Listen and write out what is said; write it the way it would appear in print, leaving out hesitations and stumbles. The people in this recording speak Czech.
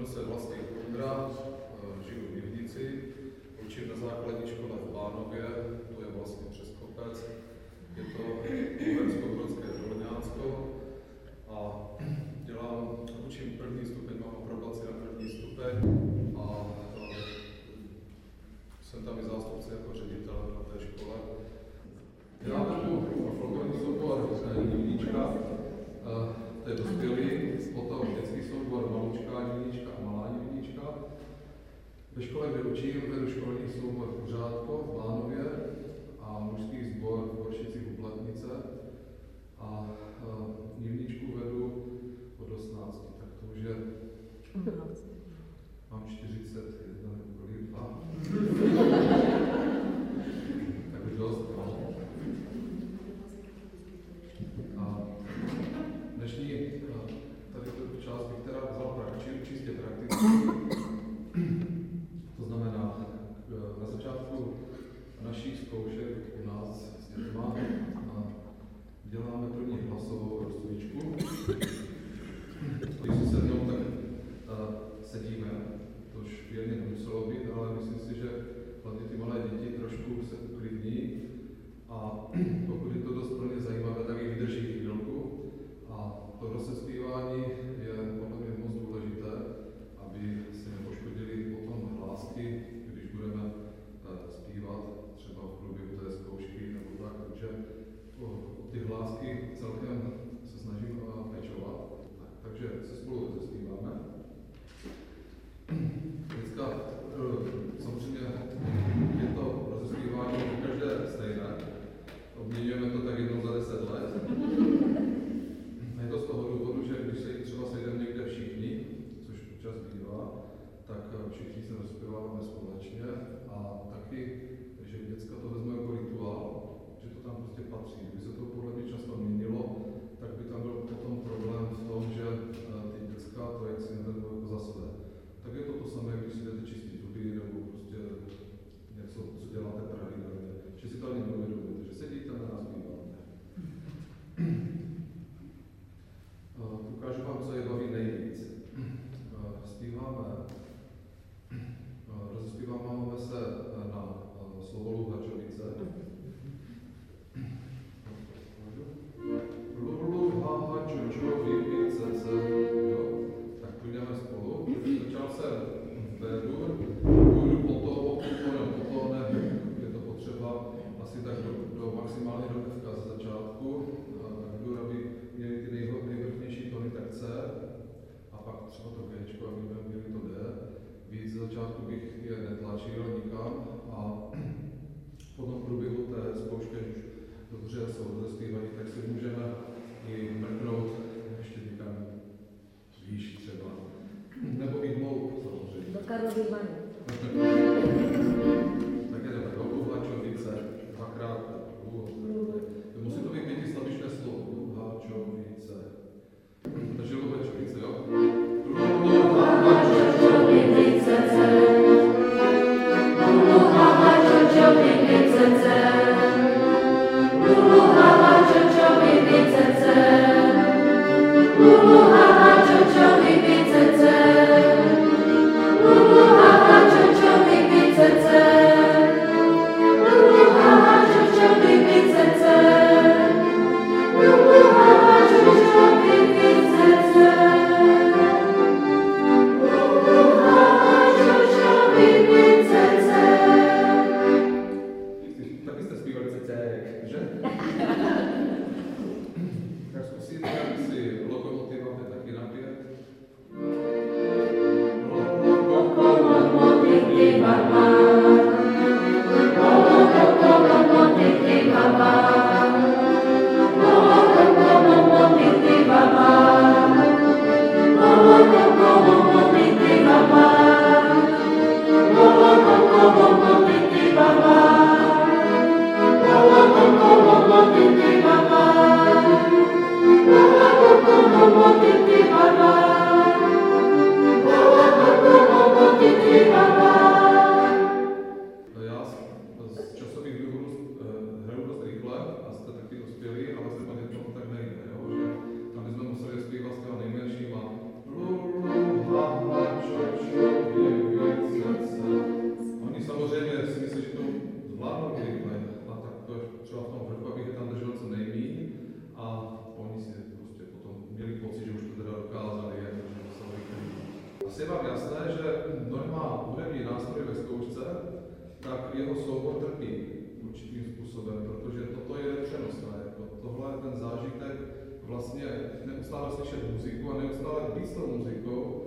se Vlastimil Kondra, žiju v Jivnici, učím na základní škole v Bánově, to je vlastně přes kopec, je to Uhersko-Brodské Dolňánsko a učím první stupeň, mám aprobaci na první stupeň a jsem tam i zástupce jako ředitel na té škole. Já vedu folklorní soubor Jivnička, to je dospělý, potom dětský soubor Malučká Jivnička a Malá Jivnička. Ve škole, kde učím, vedu školní soubor Kuřátko v Bánově a mužský sbor v Horšicích u Pletnice a Jivničku vedu od 18, tak to už je... Mám 41 nebo kolik, 2. Tak už dost, no. A dnešní tady tu část bych teda vzal čistě prakticky. To znamená, na začátku našich zkoušek u nás s dětma děláme první hlasovou rozcvičku. Když si sednou, tak sedíme, tož věrně nemuselo být, ale myslím si, že hlavně ty malé děti trošku se uklidní a pokud je to dost pro ně zajímavé, tak i vydrží chvílku. A to rozespívání je podle mě moc důležité, aby si nepoškodili potom hlásky, když budeme zpívat třeba v průběhu té zkoušky nebo tak, takže o ty hlásky celkem se snažím pečovat. Takže se spolu rozespíváme. Dneska samozřejmě je to rozespívání každé stejné. Obměňujeme to tak jednou za 10 let. A je to z toho důvodu, že když se třeba sejdeme někde všichni, což občas bývá, tak všichni se rozpěváme společně a taky, že děcka to vezme jako rituál, že to tam prostě patří. Kdyby se to podle mě často měnilo, tak by tam byl potom problém v tom, že ty děcka to jak si nevezmou jako za své. Tak je to to samé, když si jdete čistit zuby nebo prostě něco, co děláte pravidelně. Že si to ani neuvědomujete, že sedíte na nás býváte. Ukážu vám, co je baví nejvíc. Rozespíváme se na slovo Luhačovice. Luhačovice, jo, tak půjdeme spolu. Začal jsem v B-dur, půjdu po to, nevím, je to potřeba asi tak do maximálně do F ze začátku, tak dur, aby měli ty nejvrchnější tony, tak C, a pak třeba to G, aby měli to D. Víc ze začátku bych je netlačil nikam a potom v průběhu té zkoušky, už dobře jsou rozespívají, tak si můžeme i mrknout ještě někam výš třeba. Nebo i hloub, samozřejmě. Do Karlovy Vany. Tak jdeme do Luhačovice, dvakrát musí to být pětislabičné slovo. Luhačovice. Takže Luhačovice, jo? Luhačovice, Asi je vám jasné, že normál hudební nástroj ve zkoušce, tak jeho soubor trpí určitým způsobem, protože toto je přenosné. Tohle je ten zážitek vlastně neustále slyšet muziku a neustále být s tou muzikou,